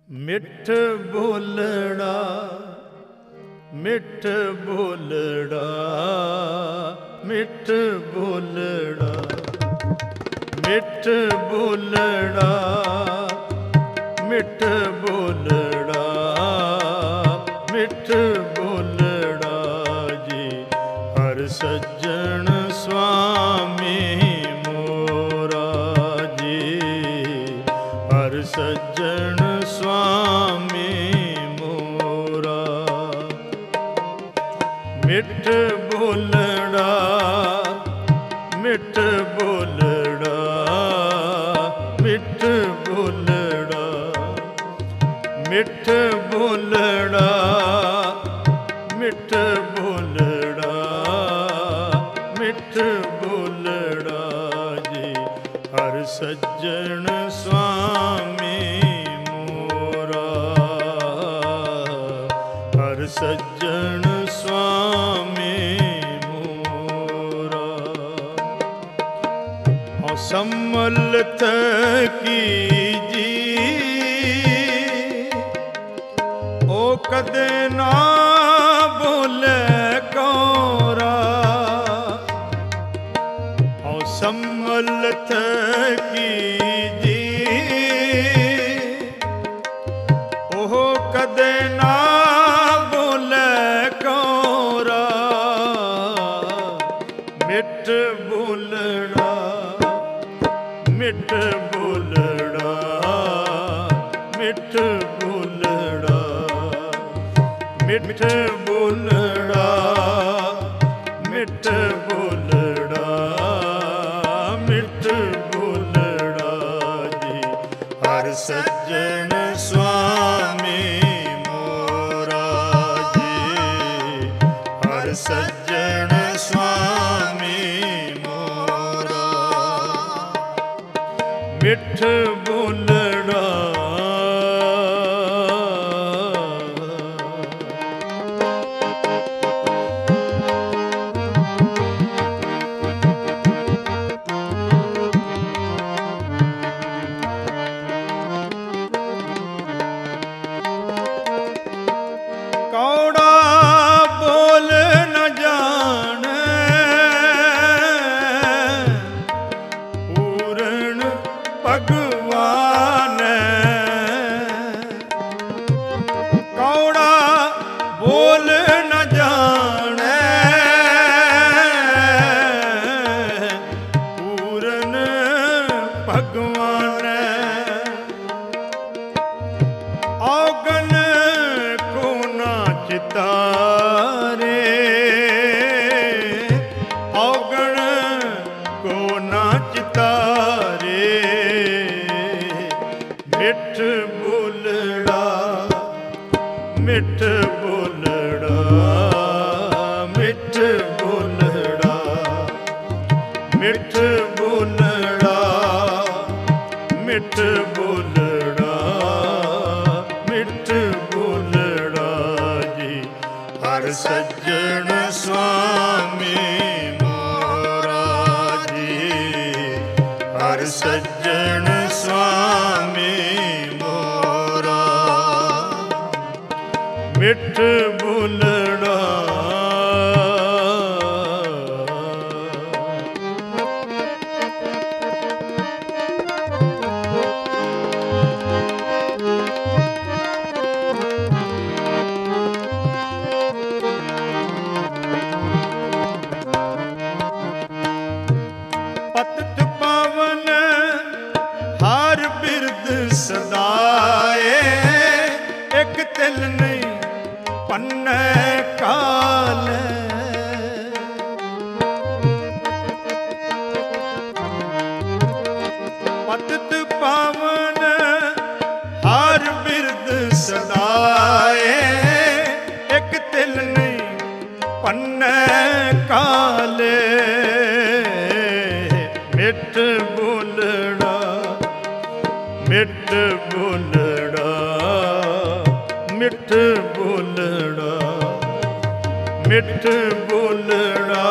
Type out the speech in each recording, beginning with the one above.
ਮਿੱਠ ਬੋਲੜਾ, ਮਿੱਠ ਬੋਲੜਾ, ਮਿੱਠ ਬੋਲੜਾ, ਮਿੱਠ ਬੋਲੜਾ, ਮਿੱਠ ਬੋਲੜਾ, ਮਿੱਠ ਬੋਲੜਾ ਜੀ। ਹਰ ਸੱਜਣ ਸੁਆਮੀ ਮੋਰਾ ਜੀ, ਹਰ ਸੱਜਣ ਸੁਆਮੀ ਮੋਰਾ। ਮਿੱਠ ਬੋਲੜਾ, ਮਿੱਠ ਬੋਲੜਾ, ਮਿੱਠ ਬੋਲੜਾ, ਮਿੱਠ ਬੋਲੜਾ, ਮਿੱਠ ਬੋਲੜਾ, ਮਿੱਠ ਬੋਲੜਾ ਜੀ। ਹਰ ਸੱਜਣ ਸੁਆਮੀ ਮੋਰਾ, ਹਰ ਸੱਜਣ ਸੁਆਮੀ ਮੋਰਾ। ਹਉ ਸੰਮਲਤ ਕੀ ਜੀ, ਉਹ ਕਦੇ ਨਾ ਬੋਲੇ ਕੋਰਾ। ਹਉ ਸੰਮਲਤ ਕੀ ਜੀ, ਉਹ ਕਦੇ ਨਾ ਬੋਲੇ ਕੋਰਾ। ਮਿੱਠ ਬੋਲੜਾ, ਮਿੱਠ ਬੋਲੜਾ, ਮਿੱਠ ਬੋਲੜਾ, ਮਿੱਠ ਬੋਲੜਾ, ਮਿੱਠ ਬੋਲੜਾ, ਮਿੱਠ ਬੋਲੜਾ ਜੀ। ਹਰ ਸੱਜਣ ਸੁਆਮੀ ਮੋਰਾ ਜੀ, ਹਰ ਸੱਜਣ ਸੁਆਮੀ ਮੋਰਾ। ਮਿੱਠ ਬੋਲੜਾ, ਕੌੜਾ ਬੋਲ ਨ ਜਾਣੈ, ਪੂਰਨ ਭਗਵਾਨੈ। ਕੌੜਾ ਬੋਲ ਨ ਜਾਣੈ, ਪੂਰਨ ਭਗਵਾਨੈ। ਔਗਣ ਕੋ ਨਾ ਚਿਤਾਰੇ, ਔਗਣ ਕੋ ਨਾ ਚਿਤਾਰੇ। ਮਿੱਠ ਬੋਲੜਾ, ਮਿੱਠ ਬੋਲੜਾ, ਮਿੱਠ ਬੋਲੜਾ, ਮਿੱਠ ਬੋਲੜਾ, ਮਿੱਠ ਬੋਲੜਾ, ਮਿੱਠ ਬੋਲੜਾ ਜੀ। ਹਰ ਸੱਜਣ ਸੁਆਮੀ ਮੋਰਾ ਜੀ, ਹਰ ਸੱਜਣ ਸੁਆਮੀ ਮੋਰਾ। ਮਿੱਠ ਬੋਲੜਾ, ਪਤਿਤ ਪਾਵਨ ਹਰ ਬਿਰਦ ਸਦਾਏ। ਇੱਕ ਤਿਲ ਨਹੀਂ ਪੰਨੈ ਕਾਲੈ। ਪਤਿਤ ਪਾਵਨ ਹਰ ਬਿਰਦ ਸਦਾਏ। ਇੱਕ ਤਿਲ ਨਹੀਂ ਪੰਨੈ ਕਾਲੇ। ਮਿੱਠ ਬੋਲੜਾ, ਮਿੱਠ ਬੋਲੜਾ, ਮਿੱਠ ਬੋਲੜਾ, ਮਿੱਠ ਬੋਲੜਾ,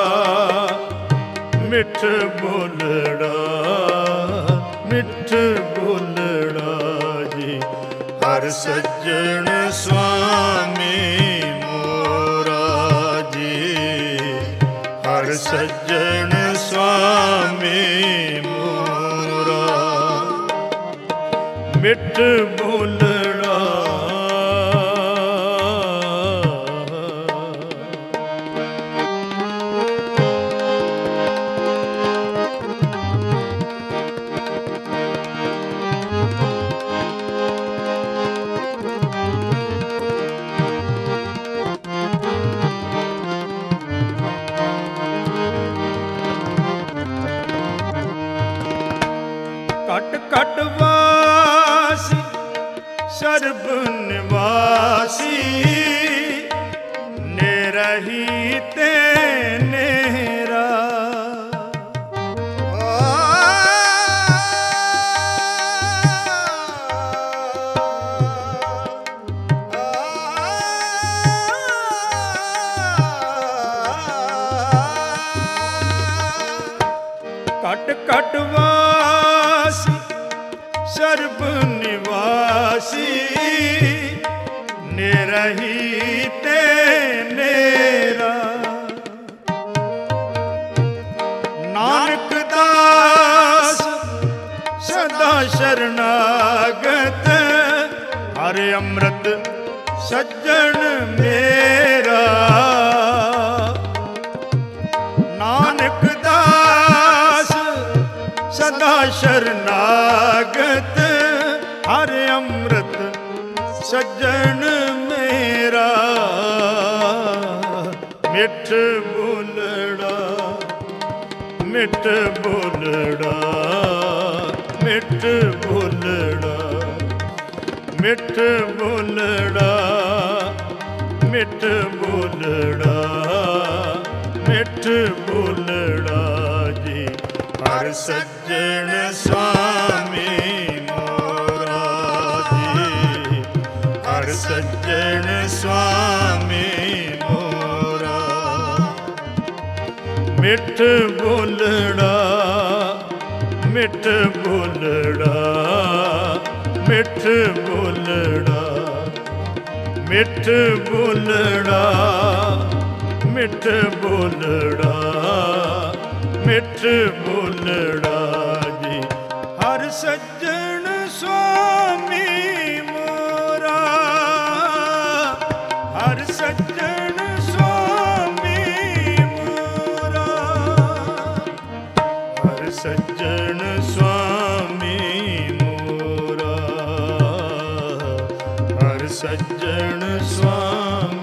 ਮਿੱਠ ਬੋਲੜਾ, ਮਿੱਠ ਬੋਲੜਾ ਜੀ। ਹਰ ਸੱਜਣ ਸੁਆਮੀ ਮੋਰਾ ਜੀ, ਹਰ ਸੱਜਣ ਸੁਆਮੀ ਮੋਰਾ। ਮਿੱਠ ਬੋਲੜਾ ਘਟ ਘਟ ਵਾਸੀ ਸਰਬ ਨਿਵਾਸੀ, ਨਿਰਹੀ ਤੇ ਨੇਰਾ। ਘਟ ਘਟ ਵਾਸੀ ਸਰਬ ਨਿਵਾਸੀ, ਨਿਰਹੀ ਤੇ ਨੇਰਾ। ਨਾਨਕ ਦਾਸ ਸਦਾ ਸ਼ਰਨਾਗਤ, ਹਰਿ ਅੰਮ੍ਰਿਤ ਸੱਜਣ ਮੇਰਾ। ਨਾਨਕ ਦਾਸ ਸਦਾ ਸ਼ਰਨਾਗਤ, ਹਰਿ ਅੰਮ੍ਰਿਤ ਸੱਜਣ ਮੇਰਾ। ਮਿੱਠ ਬੋਲੜਾ ਮਿੱਠ ਬੋਲੜਾ, ਮਿੱਠ ਬੋਲੜਾ, ਮਿੱਠ ਬੋਲੜਾ, ਮਿੱਠ ਬੋਲੜਾ, ਮਿੱਠ ਬੋਲੜਾ ਜੀ। ਹਰ ਸੱਜਣ ਸੁਆਮੀ ਮੋਰਾ ਜੀ, ਹਰ ਸੱਜਣ ਸੁਆਮੀ ਮੋਰਾ। ਮਿੱਠ ਬੋਲੜਾ ਮਿੱਠ ਬੋਲੜਾ, ਮਿੱਠ ਬੋਲੜਾ, ਮਿੱਠ ਬੋਲੜਾ, ਮਿੱਠ ਬੋਲੜਾ, ਮਿੱਠ ਬੋਲੜਾ ਜੀ। ਹਰ ਸੱਜਣ ਸੁਆਮੀ ਮੋਰਾ, ਹਰ ਸੱਜਣ ਸੁਆਮੀ ਮੋਰਾ। ਹਰ ਸੱਜਣ ਸੁਆਮੀ ਮੋਰਾ, ਹਰ ਸੱਜਣ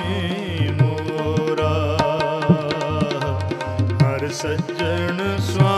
ਸੁਆਮੀ ਮੋਰਾ, ਹਰ ਸੱਜਣ ਸੁਆਮੀ